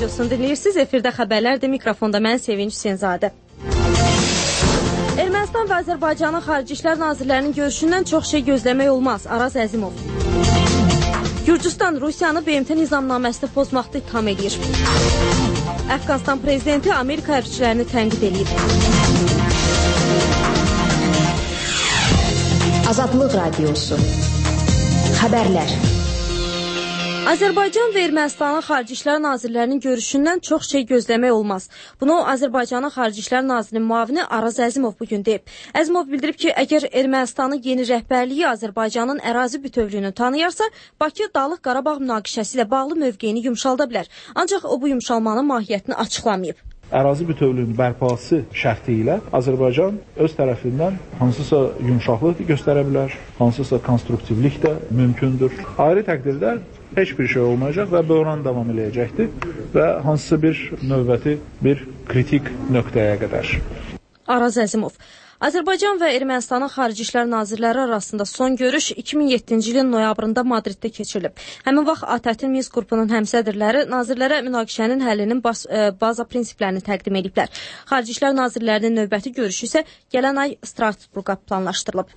Radiosunu dinləyirsiniz. Efirdə xəbərlərdir. Mikrofonda mən Sevinç Hüseynzadə. Ermənistan və Azərbaycanın Xarici İşlər Nazirlərinin görüşündən çox şey gözləmək olmaz. Araz Əzimov. Gürcüstan Rusiyanı BMT nizamnaməsini pozmaqda ittiham edir. Əfqanistan prezidenti Amerika hərbçilərini tənqid edib. Azadlıq Radiosu. Xəbərlər. Azərbaycan və Ermənistanın Xarici İşlər Nazirlərinin görüşündən çox şey gözləmək olmaz. Bunu Azərbaycanın Xarici İşlər Nazirinin müavini Araz Əzimov bugün deyib. Əzimov bildirib ki, əgər Ermənistanın yeni rəhbərliyi Azərbaycanın ərazi bütövlüyünü tanıyarsa, Bakı Dağlıq Qarabağ münaqişəsi ilə bağlı mövqeyini yumşalda bilər. Ancaq o bu yumşalmanın mahiyyətini açıqlamayıb. Ərazi bütövlüyünün bərpası şərti ilə Azərbaycan öz tərəfindən hansısa yumşaqlıq göstərə bilər, hansısa konstruktivlik də mümkündür. Ayrı təqdirdə heç bir şey olmayacaq və böhran davam edəcəkdir və hansısa bir növbəti bir kritik nöqtəyə qədər. Araz Əzimov. Azərbaycan və Ermənistanın Xarici İşlər Nazirləri arasında son görüş 2007-ci ilin noyabrında Madriddə keçirilib. Həmin vaxt ATƏT-in Minsk qrupunun həmsədrləri nazirlərə münaqişənin həllinin baza prinsiplərini təqdim ediblər. Xarici İşlər Nazirlərinin növbəti görüşü isə gələn ay Strasburqa planlaşdırılıb.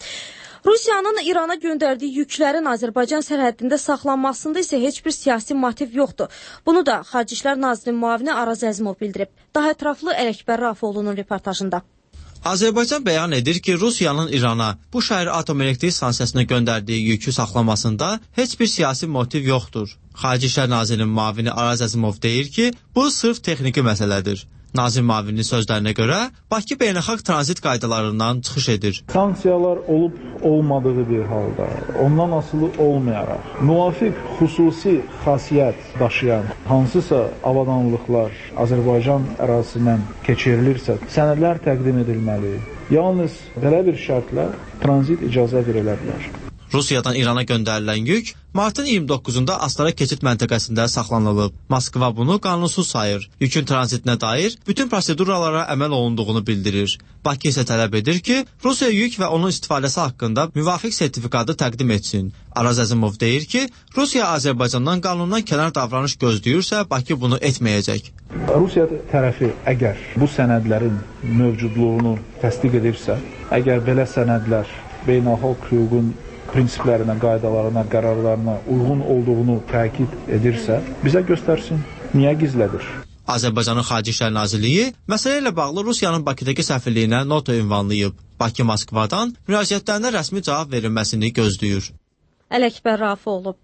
Rusiyanın İrana göndərdiyi yüklərin Azərbaycan sərhəddində saxlanmasında isə heç bir siyasi motiv yoxdur. Bunu da Xarici İşlər Nazirinin müavini Araz Əzimov bildirib. Daha ətraflı Ələkbər Rafoğlu'nun reportajında. Azərbaycan bəyan edir ki, Rusiyanın İrana bu şəhər atom elektrik stansiyasına göndərdiyi yükü saxlamasında heç bir siyasi motiv yoxdur. Xarici İşlər Nazirinin müavini Araz Əzimov deyir ki, bu sırf texniki məsələdir. Nazir müavininin sözlərinə görə Bakı beynəlxalq tranzit qaydalarından çıxış edir. Sanksiyalar olub-olmadığı bir halda, ondan asılı olmayaraq, müvafiq xüsusi xasiyyət daşıyan hansısa avadanlıqlar Azərbaycan ərazisindən keçirilirsə, sənədlər təqdim edilməli. Yalnız belə bir şərtlə tranzit icazə verilə bilər. Rusiyadan İrana göndərilən yük martın 29-da Astara keçid məntəqəsində saxlanılıb. Moskva bunu qanunsuz sayır. Yükün tranzitinə dair bütün proseduralara əməl olunduğunu bildirir. Bakı isə tələb edir ki, Rusiya yük və onun istifadəsi haqqında müvafiq sertifikatı təqdim etsin. Araz Əzimov deyir ki, Rusiya Azərbaycandan qanundan kənar davranış gözləyirsə, Bakı bunu etməyəcək. Rusiya tərəfi əgər bu sənədlərin mövcudluğunu təsdiq edirsə, əgər belə sənədlər beynəlxalq hüququn prinsiplərinə, qaydalarına, qərarlarına uyğun olduğunu təkid edirsə, bizə göstərsin, niyə gizlədir? Azərbaycanın Xarici İşlər Nazirliyi məsələ ilə bağlı Rusiyanın Bakıdakı səfirliyinə nota ünvanlayıb. Bakı Moskvadan müraciətlərinə rəsmi cavab verilməsini gözləyir. Ələkbər Rafoğlu.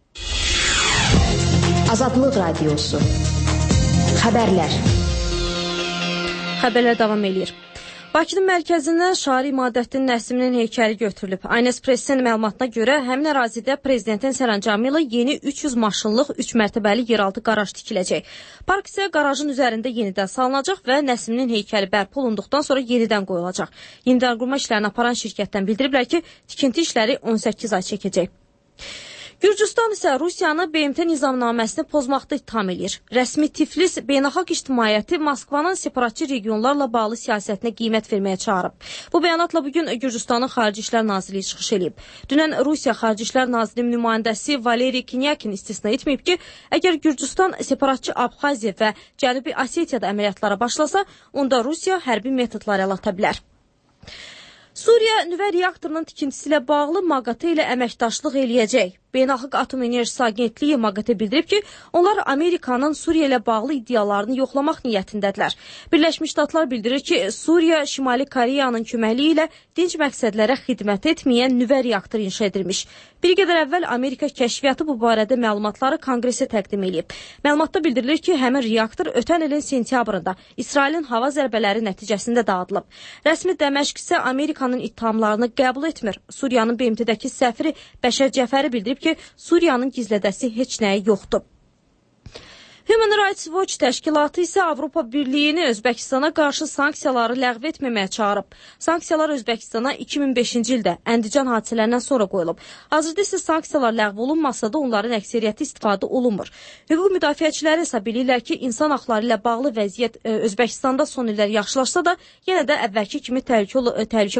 Azadlıq Radiosu. Xəbərlər. Xəbərlər davam edir. Bakının mərkəzindən Şari İmadəddin Nəsiminin heykəli götürülüb. Aynes Pressin məlumatına görə həmin ərazidə prezidentin sərəncamı ilə yeni 300 maşınlıq 3 mərtəbəli yeraltı qaraj tikiləcək. Park isə qarajın üzərində yenidən salınacaq və Nəsiminin heykəli bərpa olunduqdan sonra yenidən qoyulacaq. Yenidən qurma işlərini aparan şirkətdən bildiriblər ki, tikinti işləri 18 ay çəkəcək. Gürcüstan isə Rusiyanı BMT nizamnaməsini pozmaqda ittiham edir. Rəsmi Tiflis beynəlxalq ictimaiyyəti Moskvanın separatçı regionlarla bağlı siyasətinə qiymət verməyə çağırıb. Bu bəyanatla bugün Gürcüstanın Xarici İşlər Nazirliyi çıxış edib. Dünən Rusiya Xarici İşlər Nazirliyinin nümayəndəsi Valeri Kinyakin istisna etməyib ki, əgər Gürcüstan separatçı Abxaziya və Cənubi Osetiyada əməliyyatlara başlasa, onda Rusiya hərbi metodlar əl ata bilər. Suriya nüvə reaktorunun tikintisi ilə bağlı MAQATE ilə əməkdaşlıq eləyəcək. Beynəlxalq Atom Enerjisi Agentliyi MAQATE bildirib ki, onlar Amerikanın Suriya ilə bağlı iddialarını yoxlamaq niyyətindədirlər. Birləşmiş Ştatlar bildirir ki, Suriya Şimali Koreyanın köməkliyi ilə dinc məqsədlərə xidmət etməyən nüvə reaktor inşa edilmiş. Bir qədər əvvəl Amerika kəşfiyyatı bu barədə məlumatları Konqresə təqdim edib. Məlumatda bildirilir ki, həmin reaktor ötən ilin sentyabrında İsrailin hava zərbələri nəticəsində dağıdılıb. Rəsmi Dəməşq isə Amerikanın ittihamlarını qəbul etmir. Suriyanın BMT-dəki səfiri Bəşər Cəfəri bildirib ki, Suriyanın gizlədəsi heç nəyi yoxdur. Human Rights Watch təşkilatı isə Avropa Birliyini Özbəkistana qarşı sanksiyaları ləğv etməməyə çağırıb. Sanksiyalar Özbəkistana 2005-ci ildə Əndican hadisələrindən sonra qoyulub. Hazırda isə sanksiyalar ləğv olunmasa da onların əksəriyyəti istifadə olunmur. Hüquq müdafiəçiləri isə bilirlər ki, insan haqları ilə bağlı vəziyyət Özbəkistanda son illər yaxşılaşsa da, yenə də əvvəlki kimi təhlükə